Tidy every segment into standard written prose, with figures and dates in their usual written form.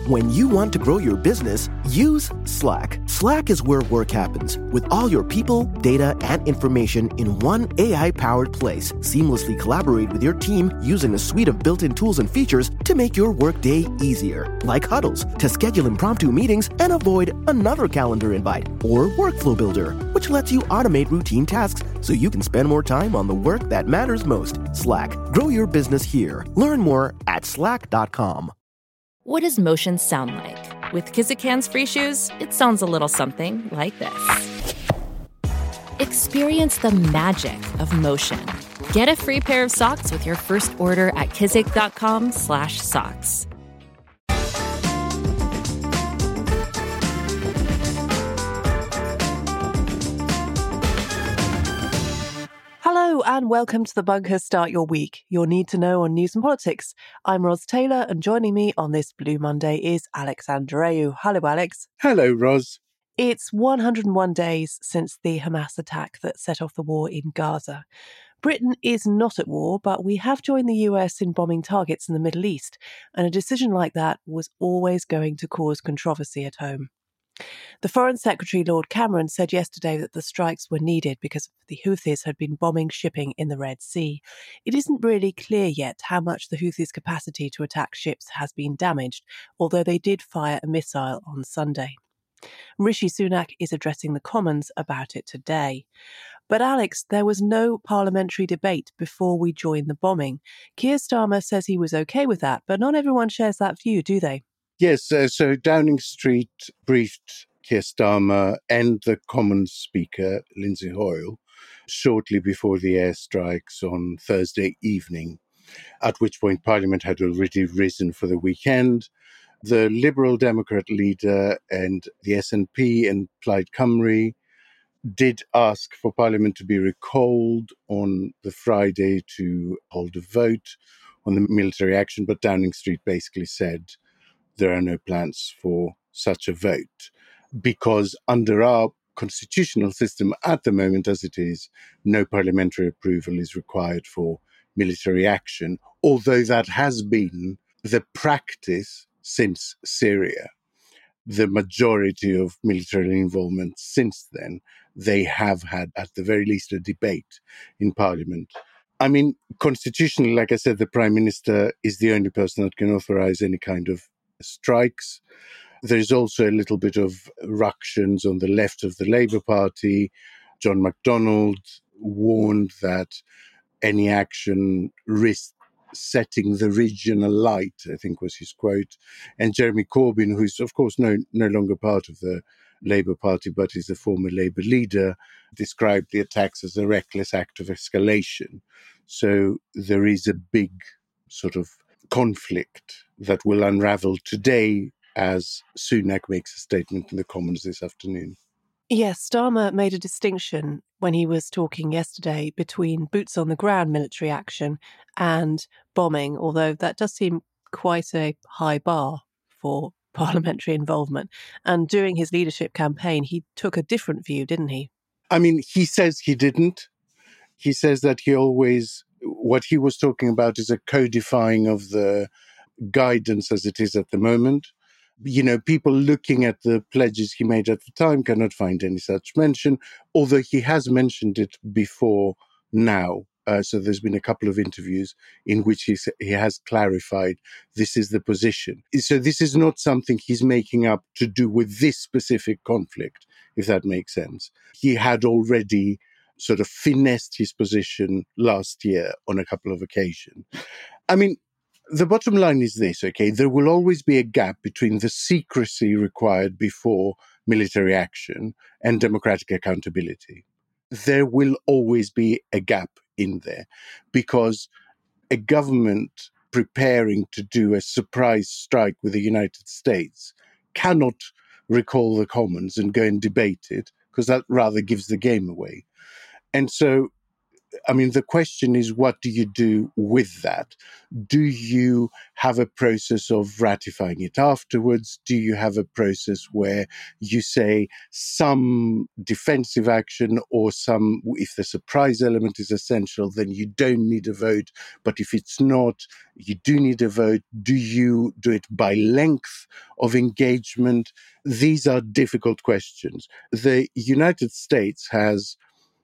When you want to grow your business, use Slack. Slack is where work happens, with all your people, data, and information in one AI-powered place. Seamlessly collaborate with your team using a suite of built-in tools and features to make your workday easier, like Huddles to schedule impromptu meetings and avoid another calendar invite, or Workflow Builder, which lets you automate routine tasks so you can spend more time on the work that matters most. Slack. Grow your business here. Learn more at slack.com. What does motion sound like? With Kizikans free shoes, it sounds a little something like this. Experience the magic of motion. Get a free pair of socks with your first order at kizik.com/socks. Hello and welcome to The Bunker Start Your Week, your need to know on news and politics. I'm Ros Taylor, and joining me on this Blue Monday is Alex Andreou. Hello, Alex. Hello, Ros. It's 101 days since the Hamas attack that set off the war in Gaza. Britain is not at war, but we have joined the US in bombing targets in the Middle East, and a decision like that was always going to cause controversy at home. The Foreign Secretary, Lord Cameron, said yesterday that the strikes were needed because the Houthis had been bombing shipping in the Red Sea. It isn't really clear yet how much the Houthis' capacity to attack ships has been damaged, although they did fire a missile on Sunday. Rishi Sunak is addressing the Commons about it today. But Alex, there was no parliamentary debate before we joined the bombing. Keir Starmer says he was okay with that, but not everyone shares that view, do they? Yes, so Downing Street briefed Keir Starmer and the Commons Speaker, Lindsay Hoyle, shortly before the airstrikes on Thursday evening, at which point Parliament had already risen for the weekend. The Liberal Democrat leader and the SNP and Plaid Cymru did ask for Parliament to be recalled on the Friday to hold a vote on the military action, but Downing Street basically said there are no plans for such a vote, because under our constitutional system at the moment as it is, no parliamentary approval is required for military action, although that has been the practice since Syria. The majority of military involvement since then, they have had at the very least a debate in Parliament. I mean, constitutionally, like I said, the Prime Minister is the only person that can authorize any kind of strikes. There's also a little bit of ructions on the left of the Labour Party. John McDonnell warned that any action risked setting the region alight, I think was his quote. And Jeremy Corbyn, who's of course no longer part of the Labour Party, but is a former Labour leader, described the attacks as a reckless act of escalation. So there is a big sort of conflict that will unravel today as Sunak makes a statement in the Commons this afternoon. Yes, Starmer made a distinction when he was talking yesterday between boots on the ground military action and bombing, although that does seem quite a high bar for parliamentary involvement. And during his leadership campaign, he took a different view, didn't he? I mean, he says he didn't. He says that what he was talking about is a codifying of the guidance as it is at the moment. You know, people looking at the pledges he made at the time cannot find any such mention, although he has mentioned it before now. So there's been a couple of interviews in which he has clarified this is the position. So this is not something he's making up to do with this specific conflict, if that makes sense. He had already sort of finessed his position last year on a couple of occasions. I mean, the bottom line is this, okay? There will always be a gap between the secrecy required before military action and democratic accountability. There will always be a gap in there because a government preparing to do a surprise strike with the United States cannot recall the Commons and go and debate it because that rather gives the game away. And so I mean, the question is, what do you do with that? Do you have a process of ratifying it afterwards? Do you have a process where you say some defensive action or if the surprise element is essential, then you don't need a vote. But if it's not, you do need a vote. Do you do it by length of engagement? These are difficult questions. The United States has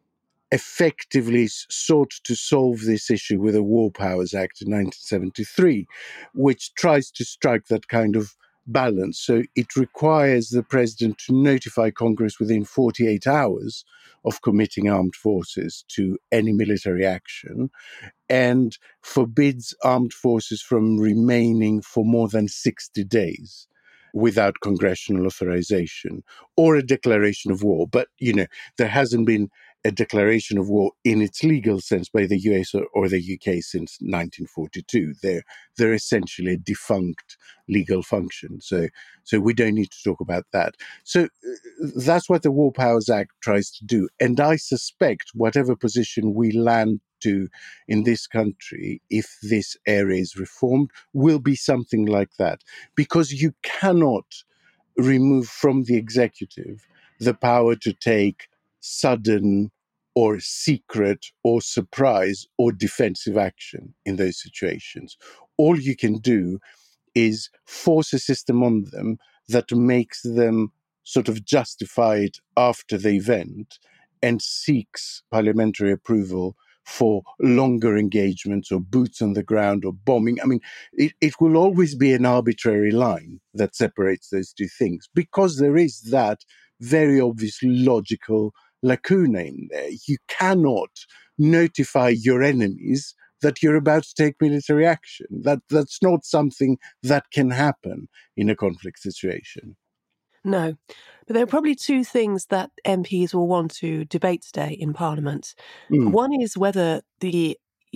effectively sought to solve this issue with the War Powers Act in 1973, which tries to strike that kind of balance. So it requires the president to notify Congress within 48 hours of committing armed forces to any military action, and forbids armed forces from remaining for more than 60 days without congressional authorization or a declaration of war. But, there hasn't been a declaration of war in its legal sense by the US or the UK since 1942. They're essentially a defunct legal function. So we don't need to talk about that. So that's what the War Powers Act tries to do. And I suspect whatever position we land to in this country, if this area is reformed, will be something like that. Because you cannot remove from the executive the power to take sudden or secret or surprise or defensive action in those situations. All you can do is force a system on them that makes them sort of justified after the event and seeks parliamentary approval for longer engagements or boots on the ground or bombing. I mean, it will always be an arbitrary line that separates those two things, because there is that very obvious logical lacuna in there. You cannot notify your enemies that you're about to take military action. That's not something that can happen in a conflict situation. No, but there are probably two things that MPs will want to debate today in Parliament. One is whether the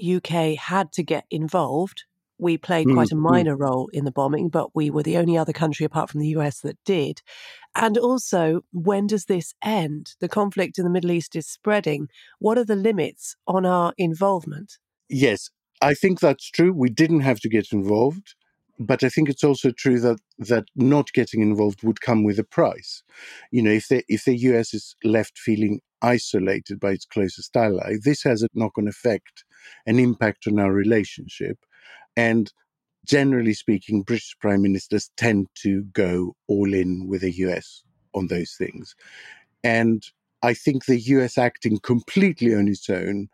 UK had to get involved. We played quite a minor role in the bombing, but we were the only other country apart from the US that did. And also, when does this end? The conflict in the Middle East is spreading. What are the limits on our involvement? Yes, I think that's true. We didn't have to get involved. But I think it's also true that not getting involved would come with a price. If the US is left feeling isolated by its closest ally, this has a knock-on effect, an impact on our relationship. And generally speaking, British prime ministers tend to go all in with the US on those things. And I think the US acting completely on its own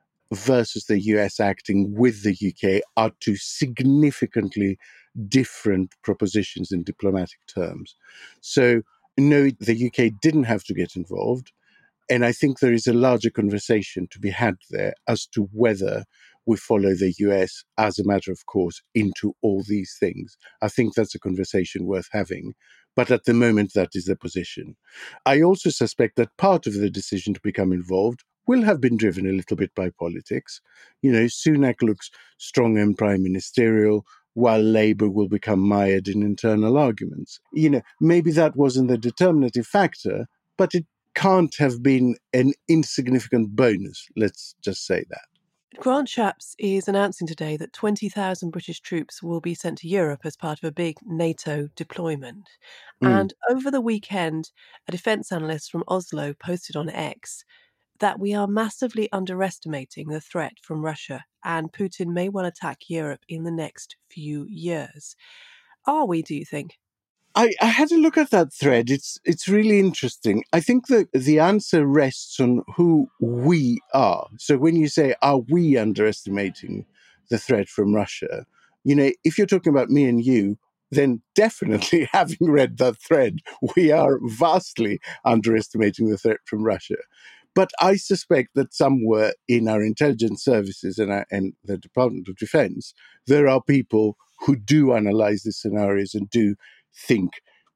versus the US acting with the UK are two significantly different propositions in diplomatic terms. So, no, the UK didn't have to get involved. And I think there is a larger conversation to be had there as to whether we follow the US as a matter of course into all these things. I think that's a conversation worth having. But at the moment, that is the position. I also suspect that part of the decision to become involved will have been driven a little bit by politics. Sunak looks strong and prime ministerial, while Labour will become mired in internal arguments. Maybe that wasn't the determinative factor, but it can't have been an insignificant bonus, let's just say that. Grant Shapps is announcing today that 20,000 British troops will be sent to Europe as part of a big NATO deployment. And over the weekend, a defence analyst from Oslo posted on X that we are massively underestimating the threat from Russia, and Putin may well attack Europe in the next few years. Are we, do you think? I had a look at that thread. It's really interesting. I think that the answer rests on who we are. So when you say, are we underestimating the threat from Russia? If you're talking about me and you, then definitely, having read that thread, we are vastly underestimating the threat from Russia. But I suspect that somewhere in our intelligence services and the Department of Defense, there are people who do analyze these scenarios and do think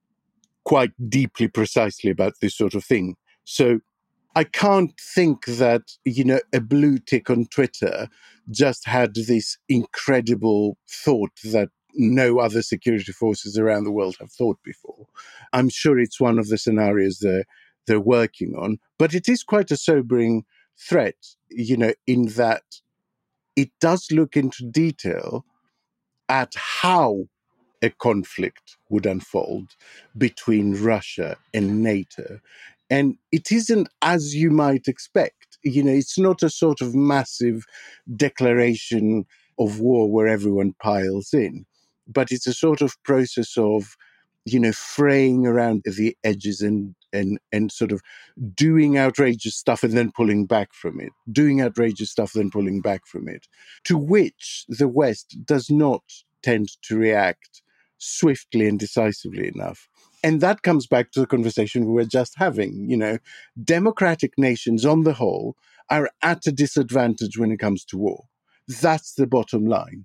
quite deeply, precisely about this sort of thing. So I can't think that, a blue tick on Twitter just had this incredible thought that no other security forces around the world have thought before. I'm sure it's one of the scenarios they're working on, but it is quite a sobering threat, in that it does look into detail at how a conflict would unfold between Russia and NATO. And it isn't as you might expect. It's not a sort of massive declaration of war where everyone piles in, but it's a sort of process of, fraying around the edges and sort of doing outrageous stuff and then pulling back from it, doing outrageous stuff, then pulling back from it, to which the West does not tend to react swiftly and decisively enough. And that comes back to the conversation we were just having. Democratic nations on the whole are at a disadvantage when it comes to war. That's the bottom line.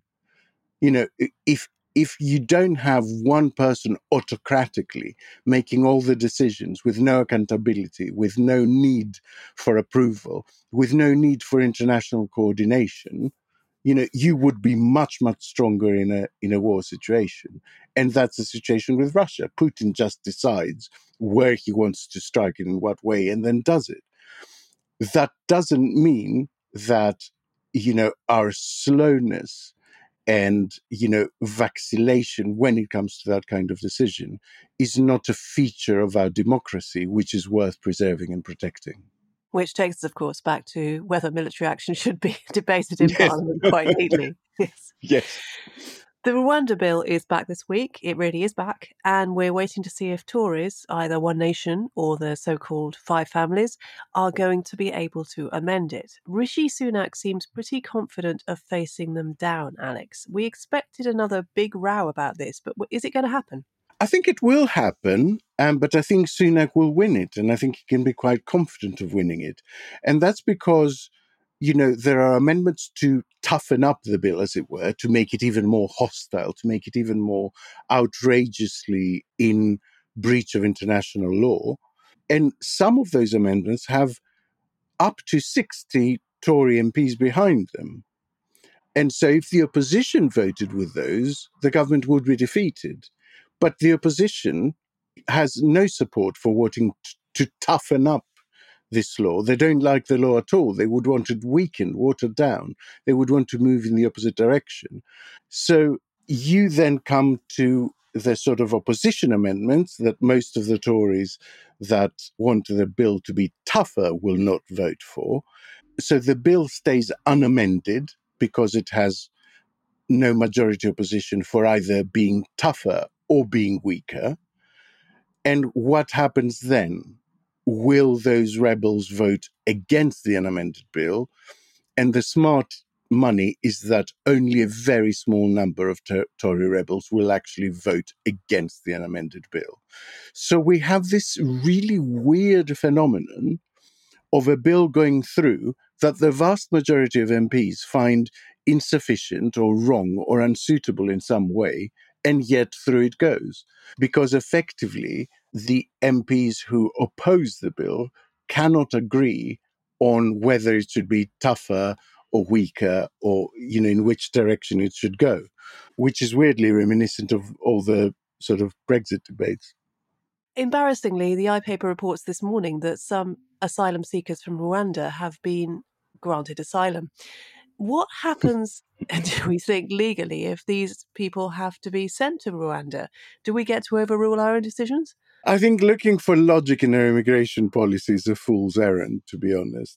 If you don't have one person autocratically making all the decisions with no accountability, with no need for approval, with no need for international coordination, you would be much, much stronger in a war situation. And that's the situation with Russia. Putin just decides where he wants to strike and in what way, and then does it. That doesn't mean that, our slowness and, vacillation when it comes to that kind of decision is not a feature of our democracy, which is worth preserving and protecting. Which takes us, of course, back to whether military action should be debated in Parliament quite neatly. Yes. Yes. The Rwanda bill is back this week. It really is back. And we're waiting to see if Tories, either One Nation or the so-called Five Families, are going to be able to amend it. Rishi Sunak seems pretty confident of facing them down, Alex. We expected another big row about this, but is it going to happen? I think it will happen, but I think Sunak will win it, and I think he can be quite confident of winning it. And that's because, there are amendments to toughen up the bill, as it were, to make it even more hostile, to make it even more outrageously in breach of international law. And some of those amendments have up to 60 Tory MPs behind them. And so if the opposition voted with those, the government would be defeated. But the opposition has no support for wanting to toughen up this law. They don't like the law at all. They would want it weakened, watered down. They would want to move in the opposite direction. So you then come to the sort of opposition amendments that most of the Tories that want the bill to be tougher will not vote for. So the bill stays unamended because it has no majority opposition for either being tougher or being weaker. And what happens then? Will those rebels vote against the unamended bill? And the smart money is that only a very small number of Tory rebels will actually vote against the unamended bill. So we have this really weird phenomenon of a bill going through that the vast majority of MPs find insufficient or wrong or unsuitable in some way, and yet through it goes. Because effectively, the MPs who oppose the bill cannot agree on whether it should be tougher or weaker or, in which direction it should go, which is weirdly reminiscent of all the sort of Brexit debates. Embarrassingly, the iPaper reports this morning that some asylum seekers from Rwanda have been granted asylum. What happens, do we think, legally if these people have to be sent to Rwanda? Do we get to overrule our own decisions? I think looking for logic in our immigration policy is a fool's errand, to be honest.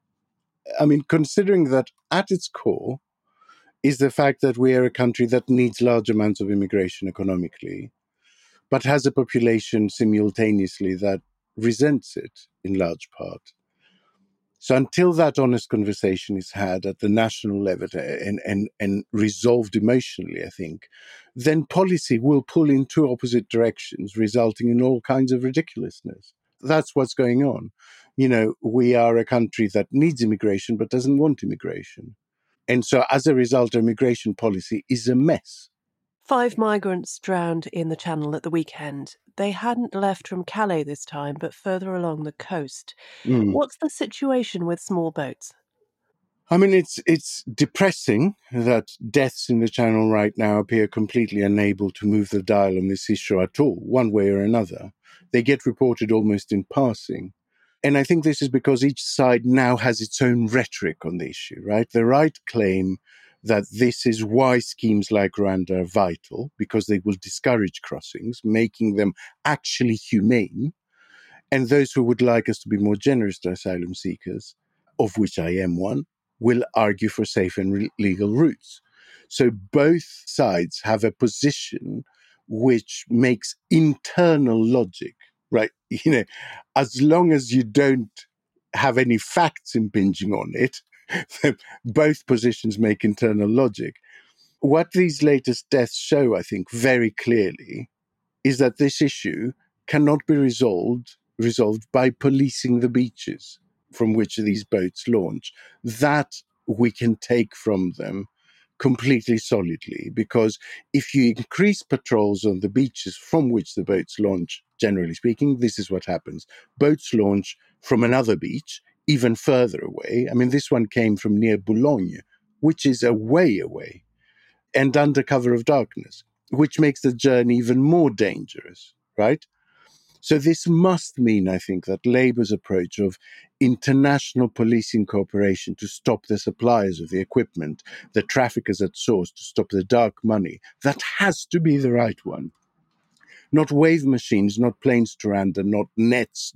Considering that at its core is the fact that we are a country that needs large amounts of immigration economically, but has a population simultaneously that resents it in large part. So until that honest conversation is had at the national level and resolved emotionally, I think, then policy will pull in two opposite directions, resulting in all kinds of ridiculousness. That's what's going on. We are a country that needs immigration but doesn't want immigration. And so as a result, our immigration policy is a mess. 5 migrants drowned in the Channel at the weekend. They hadn't left from Calais this time, but further along the coast. What's the situation with small boats? It's depressing that deaths in the Channel right now appear completely unable to move the dial on this issue at all, one way or another. They get reported almost in passing. And I think this is because each side now has its own rhetoric on the issue, right? The right claim that this is why schemes like Rwanda are vital, because they will discourage crossings, making them actually humane. And those who would like us to be more generous to asylum seekers, of which I am one, will argue for safe and legal routes. So both sides have a position which makes internal logic, right? As long as you don't have any facts impinging on it, both positions make internal logic. What these latest deaths show, I think, very clearly is that this issue cannot be resolved by policing the beaches from which these boats launch. That we can take from them completely solidly, because if you increase patrols on the beaches from which the boats launch, generally speaking, this is what happens. Boats launch from another beach even further away. I mean, this one came from near Boulogne, which is a way away, and under cover of darkness, which makes the journey even more dangerous, right? So this must mean, I think, that Labour's approach of international policing cooperation to stop the suppliers of the equipment, the traffickers at source, to stop the dark money, that has to be the right one. Not wave machines, not planes to Rwanda, not nets,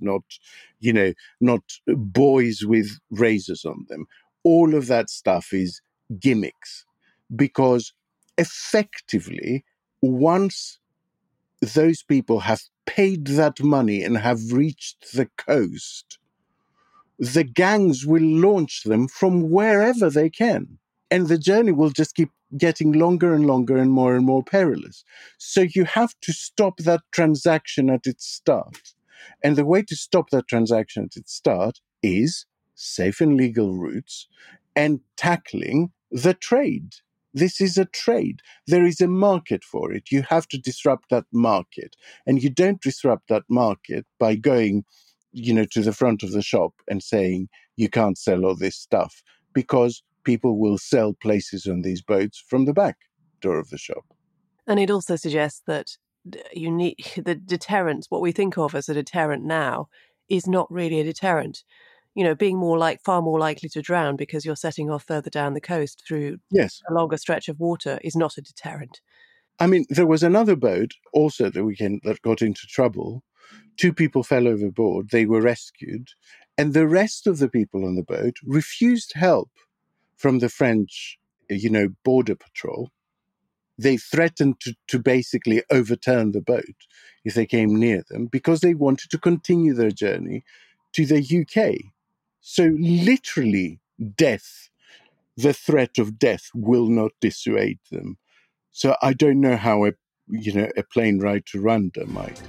not boys with razors on them. All of that stuff is gimmicks, because effectively, once those people have paid that money and have reached the coast, the gangs will launch them from wherever they can. And the journey will just keep getting longer and longer and more perilous. So you have to stop that transaction at its start. And the way to stop that transaction at its start is safe and legal routes and tackling the trade. This is a trade. There is a market for it. You have to disrupt that market. And you don't disrupt that market by going, to the front of the shop and saying, you can't sell all this stuff, because people will sell places on these boats from the back door of the shop. And it also suggests that you need the deterrent, what we think of as a deterrent now, is not really a deterrent. Being far more likely to drown because you're setting off further down the coast through Yes. a longer stretch of water is not a deterrent. I mean, there was another boat also the weekend that got into trouble. 2 people fell overboard. They were rescued. And the rest of the people on the boat refused help from the French, border patrol. They threatened to basically overturn the boat if they came near them, because they wanted to continue their journey to the UK. So literally death, the threat of death will not dissuade them. So I don't know how a plane ride to Rwanda might.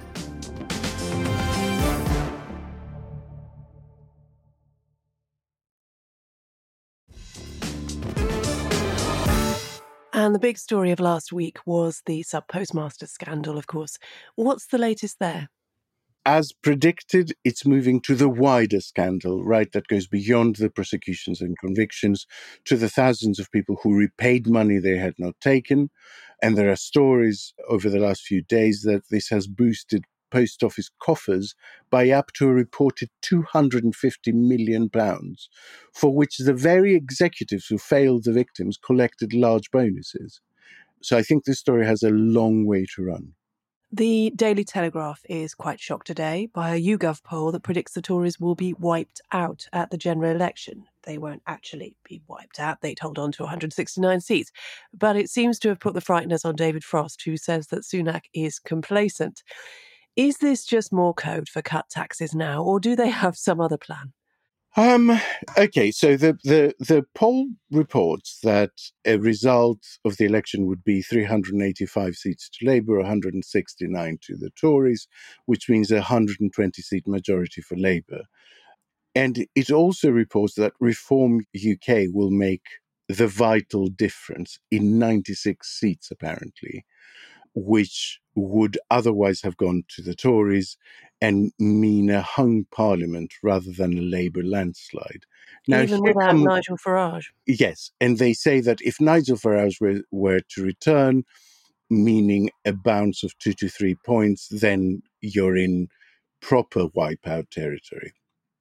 And the big story of last week was the sub-postmaster scandal, of course. What's the latest there? As predicted, it's moving to the wider scandal, right, that goes beyond the prosecutions and convictions to the thousands of people who repaid money they had not taken. And there are stories over the last few days that this has boosted post office coffers by up to a reported £250 million, for which the very executives who failed the victims collected large bonuses. So I think this story has a long way to run. The Daily Telegraph is quite shocked today by a YouGov poll that predicts the Tories will be wiped out at the general election. They won't actually be wiped out. They'd hold on to 169 seats. But it seems to have put the frighteners on David Frost, who says that Sunak is complacent. Is this just more code for cut taxes now, or do they have some other plan? Okay, so the poll reports that a result of the election would be 385 seats to Labour, 169 to the Tories, which means a 120-seat majority for Labour. And it also reports that Reform UK will make the vital difference in 96 seats, apparently, which would otherwise have gone to the Tories and mean a hung parliament rather than a Labour landslide. Now, even without Nigel Farage? Yes, and they say that if Nigel Farage were to return, meaning a bounce of 2 to 3 points, then you're in proper wipeout territory.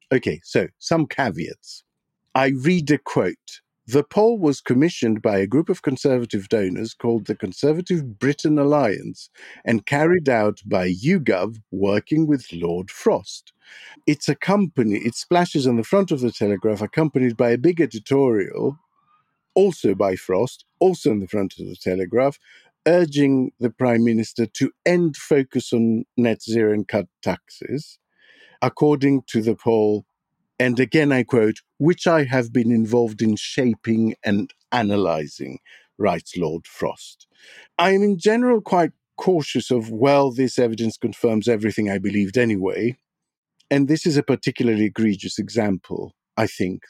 Okay, so some caveats. I read a quote. The poll was commissioned by a group of conservative donors called the Conservative Britain Alliance and carried out by YouGov working with Lord Frost. It splashes on the front of the Telegraph, accompanied by a big editorial, also by Frost, also on the front of the Telegraph, urging the Prime Minister to end focus on net zero and cut taxes. According to the poll, and again I quote, which I have been involved in shaping and analysing, writes Lord Frost. I am in general quite cautious of, well, this evidence confirms everything I believed anyway. And this is a particularly egregious example, I think.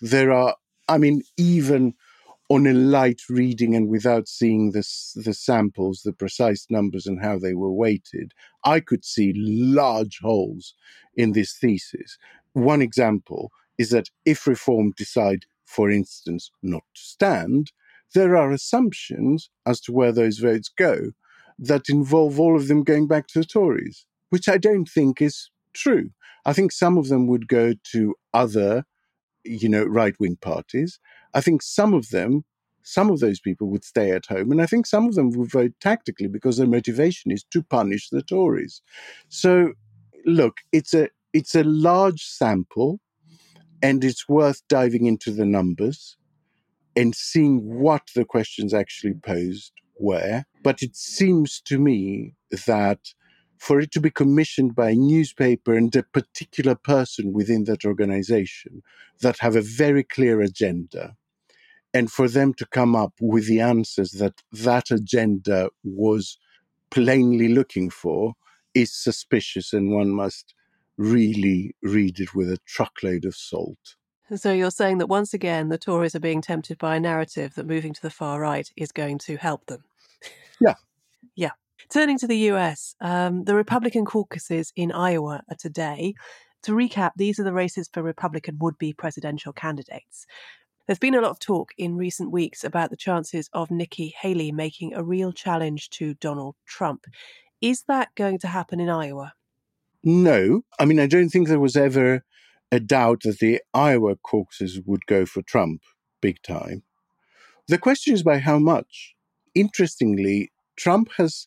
Even on a light reading and without seeing the samples, the precise numbers and how they were weighted, I could see large holes in this thesis. One example is that if Reform decide, for instance, not to stand, there are assumptions as to where those votes go that involve all of them going back to the Tories, which I don't think is true. I think some of them would go to other right-wing parties. I think some of those people would stay at home. And I think some of them would vote tactically because their motivation is to punish the Tories. So, look, it's a large sample, and it's worth diving into the numbers and seeing what the questions actually posed were. But it seems to me that for it to be commissioned by a newspaper and a particular person within that organization that have a very clear agenda, and for them to come up with the answers that that agenda was plainly looking for is suspicious, and one must really read it with a truckload of salt. So you're saying that once again, the Tories are being tempted by a narrative that moving to the far right is going to help them. Yeah. Yeah. Turning to the US, the Republican caucuses in Iowa are today. To recap, these are the races for Republican would-be presidential candidates. There's been a lot of talk in recent weeks about the chances of Nikki Haley making a real challenge to Donald Trump. Is that going to happen in Iowa? No. I don't think there was ever a doubt that the Iowa caucuses would go for Trump big time. The question is by how much. Interestingly, Trump has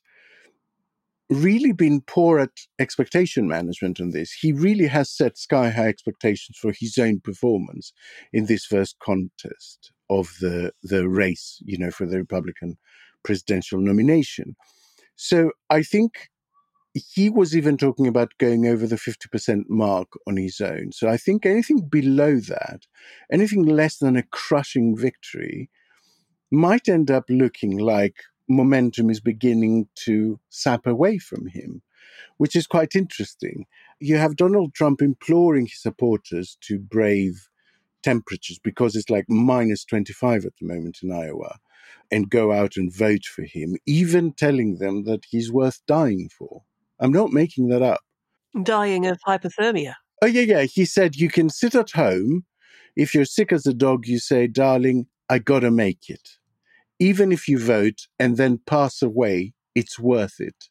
really been poor at expectation management on this. He really has set sky-high expectations for his own performance in this first contest of the race, for the Republican presidential nomination. So I think he was even talking about going over the 50% mark on his own. So I think anything below that, anything less than a crushing victory, might end up looking like momentum is beginning to sap away from him, which is quite interesting. You have Donald Trump imploring his supporters to brave temperatures because it's like minus 25 at the moment in Iowa, and go out and vote for him, even telling them that he's worth dying for. I'm not making that up. Dying of hypothermia. Oh, yeah. He said, you can sit at home. If you're sick as a dog, you say, darling, I gotta make it. Even if you vote and then pass away, it's worth it.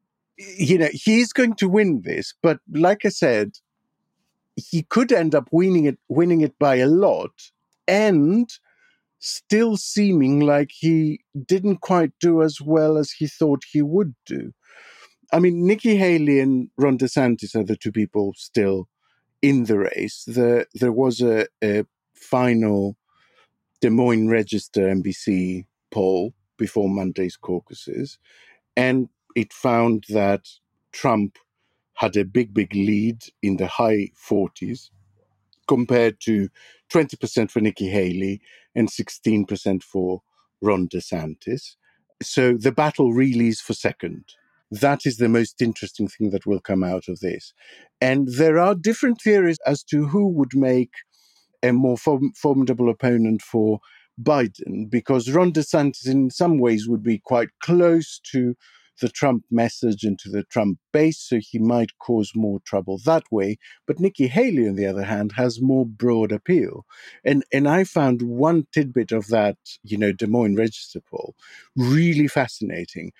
He's going to win this, but like I said, he could end up winning it by a lot, and still seeming like he didn't quite do as well as he thought he would do. Nikki Haley and Ron DeSantis are the two people still in the race. There was a final Des Moines Register NBC poll before Monday's caucuses, and it found that Trump had a big lead in the high 40s compared to 20% for Nikki Haley and 16% for Ron DeSantis. So the battle really is for second. That is the most interesting thing that will come out of this. And there are different theories as to who would make a more formidable opponent for Biden, because Ron DeSantis in some ways would be quite close to the Trump message and to the Trump base, so he might cause more trouble that way. But Nikki Haley, on the other hand, has more broad appeal. And I found one tidbit of that, Des Moines Register poll really fascinating.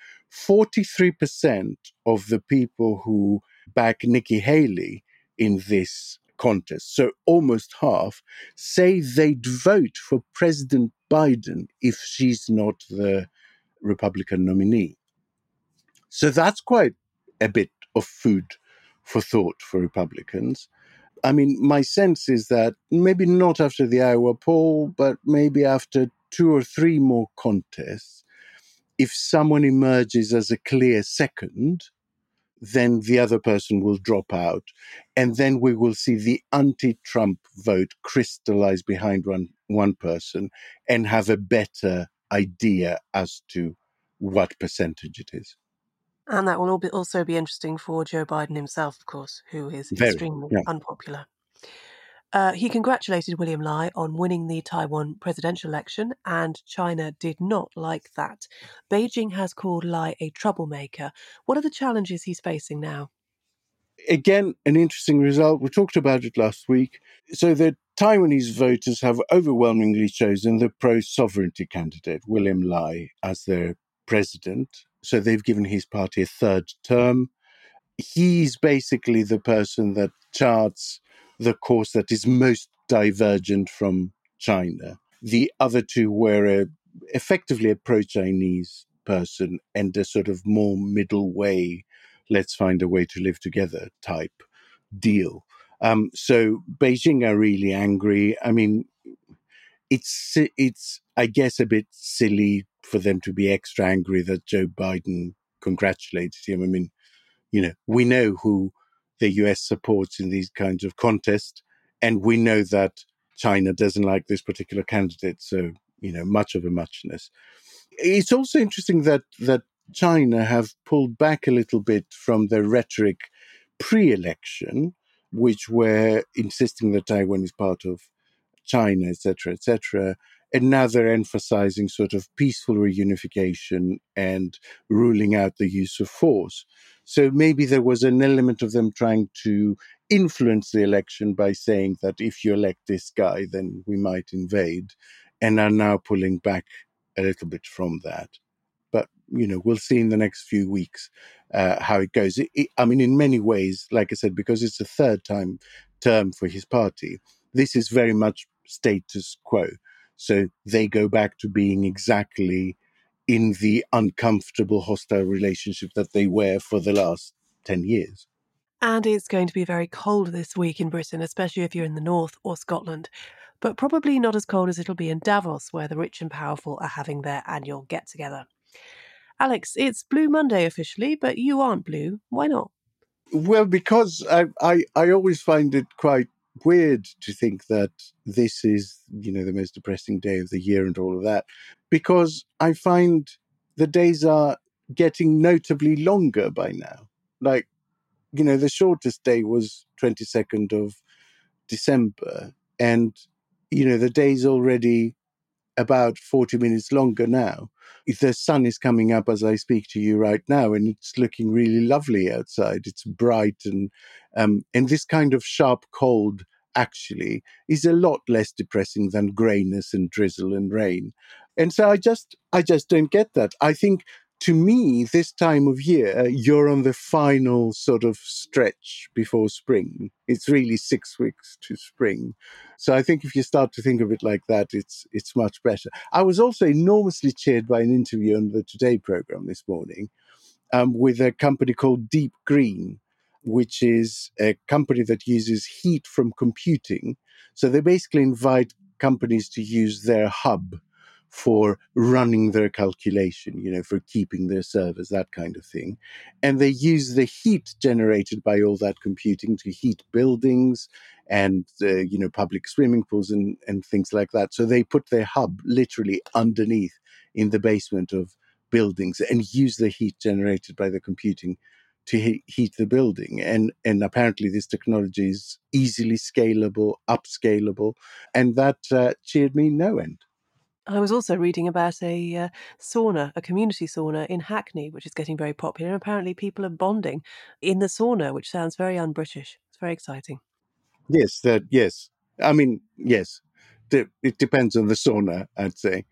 43% of the people who back Nikki Haley in this contest, so almost half, say they'd vote for President Biden if she's not the Republican nominee. So that's quite a bit of food for thought for Republicans. I mean, my sense is that maybe not after the Iowa poll, but maybe after 2 or 3 more contests, if someone emerges as a clear second, then the other person will drop out. And then we will see the anti-Trump vote crystallize behind one person and have a better idea as to what percentage it is. And that will also be interesting for Joe Biden himself, of course, who is extremely unpopular. He congratulated William Lai on winning the Taiwan presidential election, and China did not like that. Beijing has called Lai a troublemaker. What are the challenges he's facing now? Again, an interesting result. We talked about it last week. So the Taiwanese voters have overwhelmingly chosen the pro-sovereignty candidate, William Lai, as their president. So they've given his party a 3rd term. He's basically the person that charts the course that is most divergent from China. The other 2 were effectively a pro-Chinese person and a sort of more middle way, let's find a way to live together type deal. So Beijing are really angry. I mean, it's I guess a bit silly for them to be extra angry that Joe Biden congratulated him. I mean, we know who the US supports in these kinds of contests, and we know that China doesn't like this particular candidate. So, much of a muchness. It's also interesting that China have pulled back a little bit from the rhetoric pre-election, which were insisting that Taiwan is part of China, etc., etc. And now they're emphasizing sort of peaceful reunification and ruling out the use of force. So maybe there was an element of them trying to influence the election by saying that if you elect this guy, then we might invade, and are now pulling back a little bit from that. But, we'll see in the next few weeks how it goes. I mean, in many ways, like I said, because it's the 3rd term for his party, this is very much status quo. So they go back to being exactly in the uncomfortable, hostile relationship that they were for the last 10 years. And it's going to be very cold this week in Britain, especially if you're in the north or Scotland. But probably not as cold as it'll be in Davos, where the rich and powerful are having their annual get-together. Alex, it's Blue Monday officially, but you aren't blue. Why not? Well, because I always find it quite weird to think that this is, the most depressing day of the year and all of that, because I find the days are getting notably longer by now. Like, the shortest day was 22nd of December, and, the day's already about 40 minutes longer now. The sun is coming up as I speak to you right now, and it's looking really lovely outside. It's bright, and this kind of sharp cold actually is a lot less depressing than grayness and drizzle and rain. And so I just don't get that. I think, to me, this time of year, you're on the final sort of stretch before spring. It's really 6 weeks to spring. So I think if you start to think of it like that, it's much better. I was also enormously cheered by an interview on the Today program this morning with a company called Deep Green, which is a company that uses heat from computing. So they basically invite companies to use their hub for running their calculation, for keeping their servers, that kind of thing. And they use the heat generated by all that computing to heat buildings and, public swimming pools and things like that. So they put their hub literally underneath in the basement of buildings and use the heat generated by the computing to heat the building. And apparently this technology is easily scalable, upscalable, and that cheered me no end. I was also reading about a sauna, a community sauna in Hackney, which is getting very popular. Apparently people are bonding in the sauna, which sounds very un-British. It's very exciting. Yes, yes. I mean, yes. It depends on the sauna, I'd say.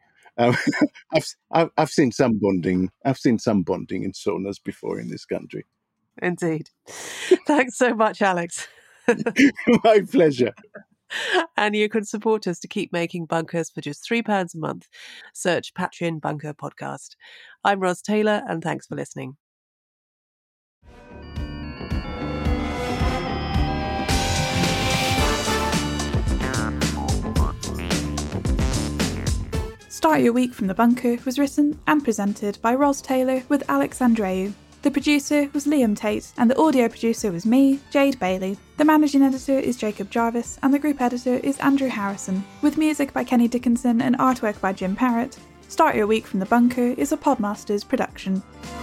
I've seen some bonding. I've seen some bonding in saunas before in this country. Indeed. Thanks so much, Alex. My pleasure. And you can support us to keep making bunkers for just £3 a month. Search Patreon Bunker Podcast. I'm Ros Taylor, and thanks for listening. Start Your Week from the Bunker was written and presented by Ros Taylor with Alex Andreou. The producer was Liam Tate, and the audio producer was me, Jade Bailey. The managing editor is Jacob Jarvis, and the group editor is Andrew Harrison, with music by Kenny Dickinson and artwork by Jim Parrott. Start Your Week from the Bunker is a Podmasters production.